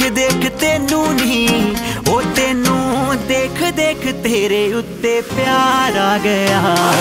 देख देख तेनू नहीं ओ तेनू देख देख तेरे उत्ते प्यार आ गया।